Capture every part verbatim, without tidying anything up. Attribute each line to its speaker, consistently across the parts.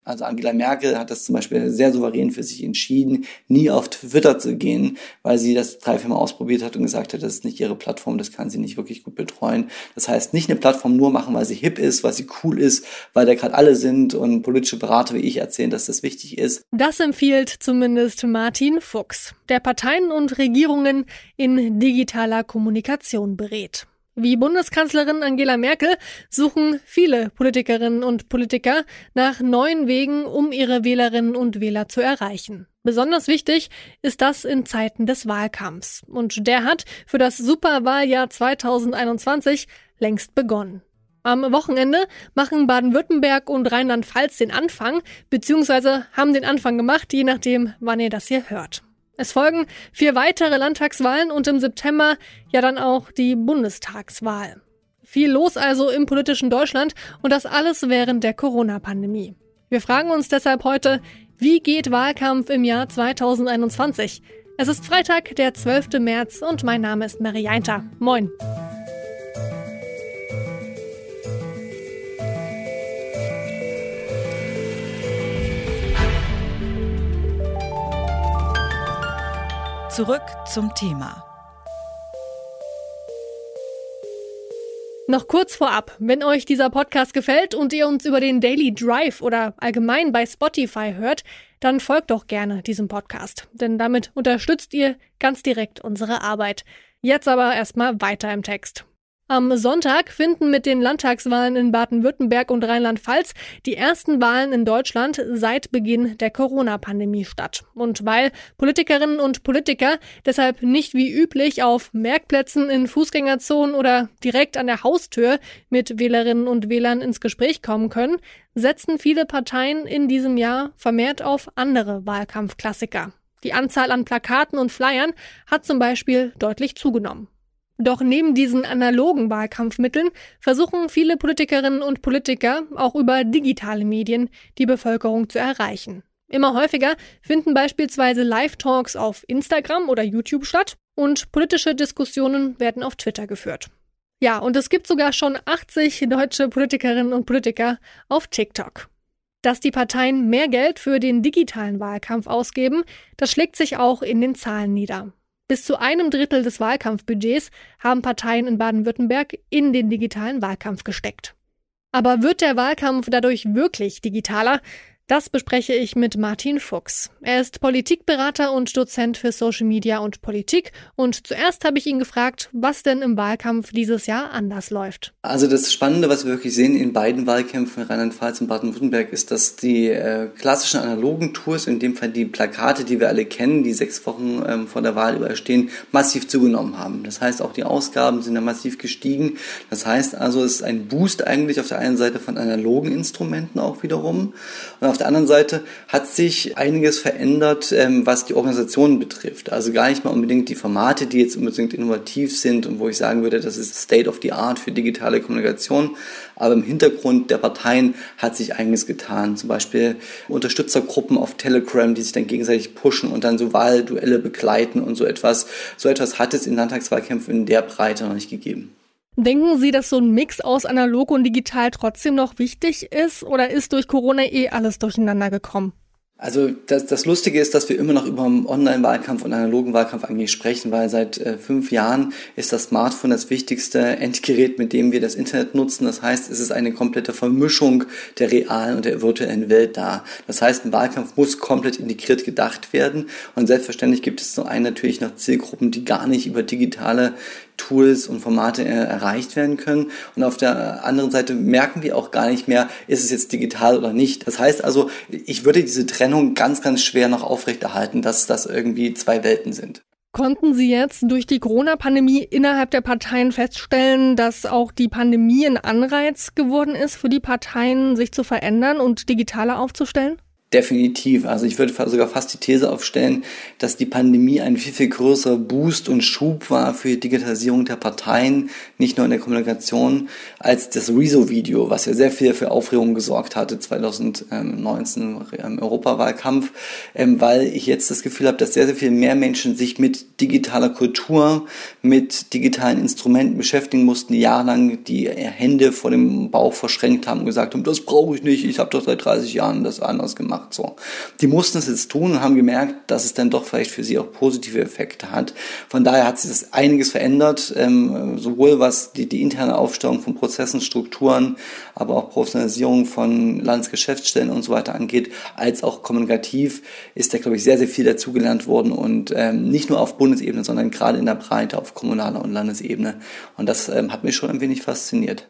Speaker 1: Also Angela Merkel hat das zum Beispiel sehr souverän für sich entschieden, nie auf Twitter zu gehen, weil sie das drei, vier Mal ausprobiert hat und gesagt hat, das ist nicht ihre Plattform, das kann sie nicht wirklich gut betreuen. Das heißt, nicht eine Plattform nur machen, weil sie hip ist, weil sie cool ist, weil da gerade alle sind und politische Berater wie ich erzählen, dass das wichtig ist.
Speaker 2: Das empfiehlt zumindest Martin Fuchs, der Parteien und Regierungen in digitaler Kommunikation berät. Wie Bundeskanzlerin Angela Merkel suchen viele Politikerinnen und Politiker nach neuen Wegen, um ihre Wählerinnen und Wähler zu erreichen. Besonders wichtig ist das in Zeiten des Wahlkampfs. Und der hat für das Superwahljahr zwanzig einundzwanzig längst begonnen. Am Wochenende machen Baden-Württemberg und Rheinland-Pfalz den Anfang, beziehungsweise haben den Anfang gemacht, je nachdem, wann ihr das hier hört. Es folgen vier weitere Landtagswahlen und im September ja dann auch die Bundestagswahl. Viel los also im politischen Deutschland und das alles während der Corona-Pandemie. Wir fragen uns deshalb heute, wie geht Wahlkampf im Jahr zwanzig einundzwanzig? Es ist Freitag, der zwölfte März und mein Name ist Mary Jainter. Moin!
Speaker 3: Zurück zum Thema.
Speaker 2: Noch kurz vorab, wenn euch dieser Podcast gefällt und ihr uns über den Daily Drive oder allgemein bei Spotify hört, dann folgt doch gerne diesem Podcast, denn damit unterstützt ihr ganz direkt unsere Arbeit. Jetzt aber erstmal weiter im Text. Am Sonntag finden mit den Landtagswahlen in Baden-Württemberg und Rheinland-Pfalz die ersten Wahlen in Deutschland seit Beginn der Corona-Pandemie statt. Und weil Politikerinnen und Politiker deshalb nicht wie üblich auf Merkplätzen in Fußgängerzonen oder direkt an der Haustür mit Wählerinnen und Wählern ins Gespräch kommen können, setzen viele Parteien in diesem Jahr vermehrt auf andere Wahlkampfklassiker. Die Anzahl an Plakaten und Flyern hat zum Beispiel deutlich zugenommen. Doch neben diesen analogen Wahlkampfmitteln versuchen viele Politikerinnen und Politiker auch über digitale Medien die Bevölkerung zu erreichen. Immer häufiger finden beispielsweise Live-Talks auf Instagram oder YouTube statt und politische Diskussionen werden auf Twitter geführt. Ja, und es gibt sogar schon achtzig deutsche Politikerinnen und Politiker auf TikTok. Dass die Parteien mehr Geld für den digitalen Wahlkampf ausgeben, das schlägt sich auch in den Zahlen nieder. Bis zu einem Drittel des Wahlkampfbudgets haben Parteien in Baden-Württemberg in den digitalen Wahlkampf gesteckt. Aber wird der Wahlkampf dadurch wirklich digitaler? Das bespreche ich mit Martin Fuchs. Er ist Politikberater und Dozent für Social Media und Politik. Und zuerst habe ich ihn gefragt, was denn im Wahlkampf dieses Jahr anders läuft.
Speaker 1: Also das Spannende, was wir wirklich sehen in beiden Wahlkämpfen, Rheinland-Pfalz und Baden-Württemberg, ist, dass die äh, klassischen analogen Tools, in dem Fall die Plakate, die wir alle kennen, die sechs Wochen ähm, vor der Wahl überstehen, massiv zugenommen haben. Das heißt, auch die Ausgaben sind da massiv gestiegen. Das heißt also, es ist ein Boost eigentlich auf der einen Seite von analogen Instrumenten auch wiederum. Und auf der anderen Seite hat sich einiges verändert, ähm, was die Organisationen betrifft. Also gar nicht mal unbedingt die Formate, die jetzt unbedingt innovativ sind und wo ich sagen würde, das ist State of the Art für digitale Kommunikation. Aber im Hintergrund der Parteien hat sich einiges getan. Zum Beispiel Unterstützergruppen auf Telegram, die sich dann gegenseitig pushen und dann so Wahlduelle begleiten und so etwas. So etwas hat es in Landtagswahlkämpfen in der Breite noch nicht gegeben.
Speaker 2: Denken Sie, dass so ein Mix aus analog und digital trotzdem noch wichtig ist oder ist durch Corona eh alles durcheinander gekommen?
Speaker 1: Also das, das Lustige ist, dass wir immer noch über einen Online-Wahlkampf und analogen Wahlkampf eigentlich sprechen, weil seit äh, fünf Jahren ist das Smartphone das wichtigste Endgerät, mit dem wir das Internet nutzen. Das heißt, es ist eine komplette Vermischung der realen und der virtuellen Welt da. Das heißt, ein Wahlkampf muss komplett integriert gedacht werden und selbstverständlich gibt es zum einen natürlich noch Zielgruppen, die gar nicht über digitale Tools und Formate äh, erreicht werden können. Und auf der anderen Seite merken wir auch gar nicht mehr, ist es jetzt digital oder nicht. Das heißt also, ich würde diese Trennung ganz, ganz schwer noch aufrechterhalten, dass das irgendwie zwei Welten sind.
Speaker 2: Konnten Sie jetzt durch die Corona-Pandemie innerhalb der Parteien feststellen, dass auch die Pandemie ein Anreiz geworden ist für die Parteien, sich zu verändern und digitaler aufzustellen?
Speaker 1: Definitiv. Also ich würde sogar fast die These aufstellen, dass die Pandemie ein viel, viel größerer Boost und Schub war für die Digitalisierung der Parteien, nicht nur in der Kommunikation, als das Rezo-Video, was ja sehr viel für Aufregung gesorgt hatte, zwanzig neunzehn im Europawahlkampf, weil ich jetzt das Gefühl habe, dass sehr, sehr viel mehr Menschen sich mit digitaler Kultur, mit digitalen Instrumenten beschäftigen mussten, die jahrelang die Hände vor dem Bauch verschränkt haben und gesagt haben, das brauche ich nicht, ich habe doch seit dreißig Jahren das anders gemacht. So. Die mussten es jetzt tun und haben gemerkt, dass es dann doch vielleicht für sie auch positive Effekte hat. Von daher hat sich das einiges verändert, ähm, sowohl was die, die interne Aufstellung von Prozessen, Strukturen, aber auch Professionalisierung von Landesgeschäftsstellen und so weiter angeht, als auch kommunikativ ist da, glaube ich, sehr, sehr viel dazugelernt worden und ähm, nicht nur auf Bundesebene, sondern gerade in der Breite auf kommunaler und Landesebene. Und das ähm, hat mich schon ein wenig fasziniert.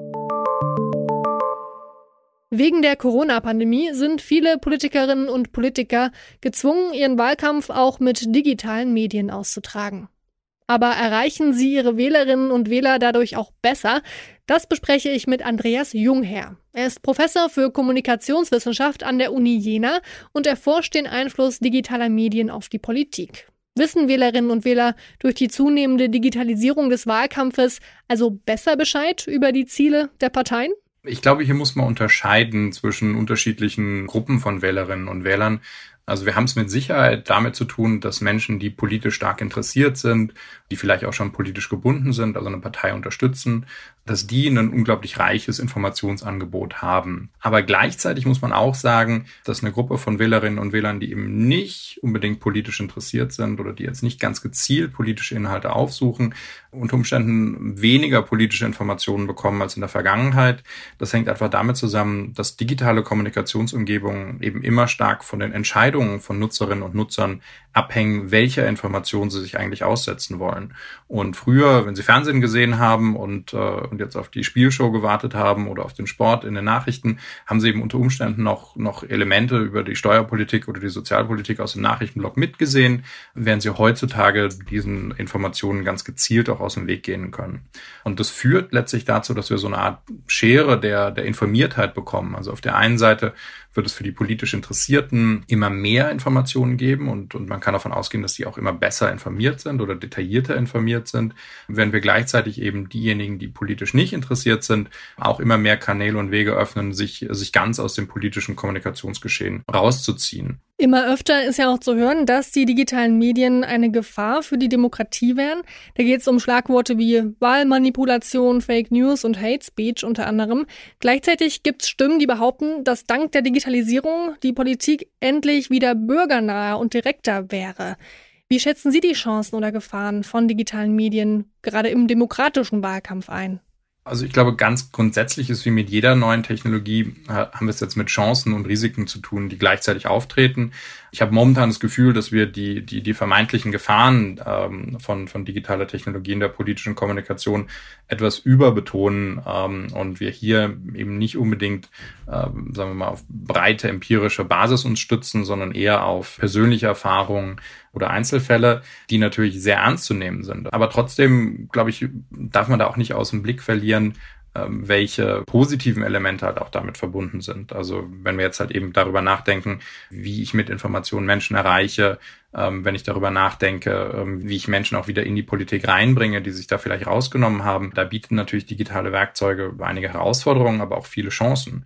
Speaker 2: Wegen der Corona-Pandemie sind viele Politikerinnen und Politiker gezwungen, ihren Wahlkampf auch mit digitalen Medien auszutragen. Aber erreichen sie ihre Wählerinnen und Wähler dadurch auch besser? Das bespreche ich mit Andreas Jungherr. Er ist Professor für Kommunikationswissenschaft an der Uni Jena und erforscht den Einfluss digitaler Medien auf die Politik. Wissen Wählerinnen und Wähler durch die zunehmende Digitalisierung des Wahlkampfes also besser Bescheid über die Ziele der Parteien?
Speaker 4: Ich glaube, hier muss man unterscheiden zwischen unterschiedlichen Gruppen von Wählerinnen und Wählern. Also wir haben es mit Sicherheit damit zu tun, dass Menschen, die politisch stark interessiert sind, die vielleicht auch schon politisch gebunden sind, also eine Partei unterstützen, dass die ein unglaublich reiches Informationsangebot haben. Aber gleichzeitig muss man auch sagen, dass eine Gruppe von Wählerinnen und Wählern, die eben nicht unbedingt politisch interessiert sind oder die jetzt nicht ganz gezielt politische Inhalte aufsuchen, unter Umständen weniger politische Informationen bekommen als in der Vergangenheit. Das hängt einfach damit zusammen, dass digitale Kommunikationsumgebungen eben immer stark von den Entscheidungen von Nutzerinnen und Nutzern abhängen, welcher Information sie sich eigentlich aussetzen wollen. Und früher, wenn sie Fernsehen gesehen haben und, äh, und jetzt auf die Spielshow gewartet haben oder auf den Sport in den Nachrichten, haben sie eben unter Umständen noch, noch Elemente über die Steuerpolitik oder die Sozialpolitik aus dem Nachrichtenblock mitgesehen, während sie heutzutage diesen Informationen ganz gezielt auch aus dem Weg gehen können. Und das führt letztlich dazu, dass wir so eine Art Schere der, der Informiertheit bekommen. Also auf der einen Seite wird es für die politisch Interessierten immer mehr Informationen geben und, und man kann davon ausgehen, dass die auch immer besser informiert sind oder detaillierter informiert sind, während wir gleichzeitig eben diejenigen, die politisch nicht interessiert sind, auch immer mehr Kanäle und Wege öffnen, sich, sich ganz aus dem politischen Kommunikationsgeschehen rauszuziehen.
Speaker 2: Immer öfter ist ja auch zu hören, dass die digitalen Medien eine Gefahr für die Demokratie wären. Da geht es um Schlagworte wie Wahlmanipulation, Fake News und Hate Speech unter anderem. Gleichzeitig gibt es Stimmen, die behaupten, dass dank der Digitalisierung die Politik endlich wieder bürgernaher und direkter wäre. Wie schätzen Sie die Chancen oder Gefahren von digitalen Medien gerade im demokratischen Wahlkampf ein?
Speaker 4: Also ich glaube, ganz grundsätzlich ist wie mit jeder neuen Technologie, haben wir es jetzt mit Chancen und Risiken zu tun, die gleichzeitig auftreten. Ich habe momentan das Gefühl, dass wir die die die vermeintlichen Gefahren ähm, von von digitaler Technologie in der politischen Kommunikation etwas überbetonen ähm, und wir hier eben nicht unbedingt, ähm, sagen wir mal, auf breite empirische Basis uns stützen, sondern eher auf persönliche Erfahrungen oder Einzelfälle, die natürlich sehr ernst zu nehmen sind. Aber trotzdem, glaube ich, darf man da auch nicht aus dem Blick verlieren, welche positiven Elemente halt auch damit verbunden sind. Also wenn wir jetzt halt eben darüber nachdenken, wie ich mit Informationen Menschen erreiche, ähm, wenn ich darüber nachdenke, ähm, wie ich Menschen auch wieder in die Politik reinbringe, die sich da vielleicht rausgenommen haben, da bieten natürlich digitale Werkzeuge einige Herausforderungen, aber auch viele Chancen.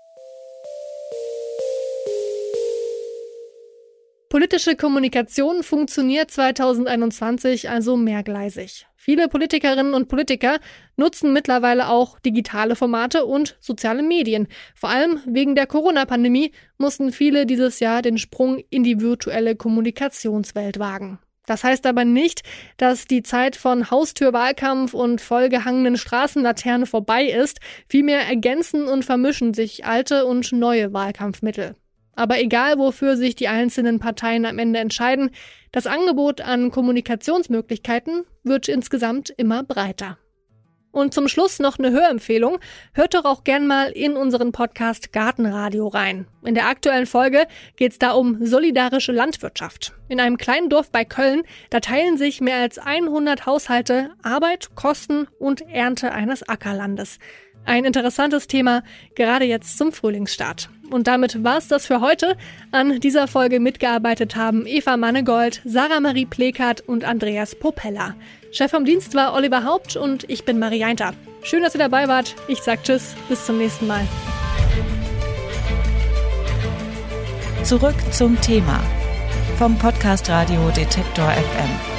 Speaker 2: Politische Kommunikation funktioniert zwanzig einundzwanzig also mehrgleisig. Viele Politikerinnen und Politiker nutzen mittlerweile auch digitale Formate und soziale Medien. Vor allem wegen der Corona-Pandemie mussten viele dieses Jahr den Sprung in die virtuelle Kommunikationswelt wagen. Das heißt aber nicht, dass die Zeit von Haustürwahlkampf und vollgehangenen Straßenlaternen vorbei ist. Vielmehr ergänzen und vermischen sich alte und neue Wahlkampfmittel. Aber egal, wofür sich die einzelnen Parteien am Ende entscheiden, das Angebot an Kommunikationsmöglichkeiten wird insgesamt immer breiter. Und zum Schluss noch eine Hörempfehlung. Hört doch auch gern mal in unseren Podcast Gartenradio rein. In der aktuellen Folge geht's da um solidarische Landwirtschaft. In einem kleinen Dorf bei Köln, da teilen sich mehr als hundert Haushalte Arbeit, Kosten und Ernte eines Ackerlandes. Ein interessantes Thema, gerade jetzt zum Frühlingsstart. Und damit war's das für heute. An dieser Folge mitgearbeitet haben Eva Mannegold, Sarah Marie Plekert und Andreas Popella. Chef vom Dienst war Oliver Haupt und ich bin Marie Jainter. Schön, dass ihr dabei wart. Ich sag Tschüss, bis zum nächsten Mal.
Speaker 3: Zurück zum Thema vom Podcast Radio Detektor F M.